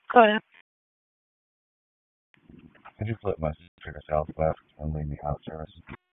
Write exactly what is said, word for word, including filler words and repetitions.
Coda. Could you flip my speaker to southwest and leave me out of service?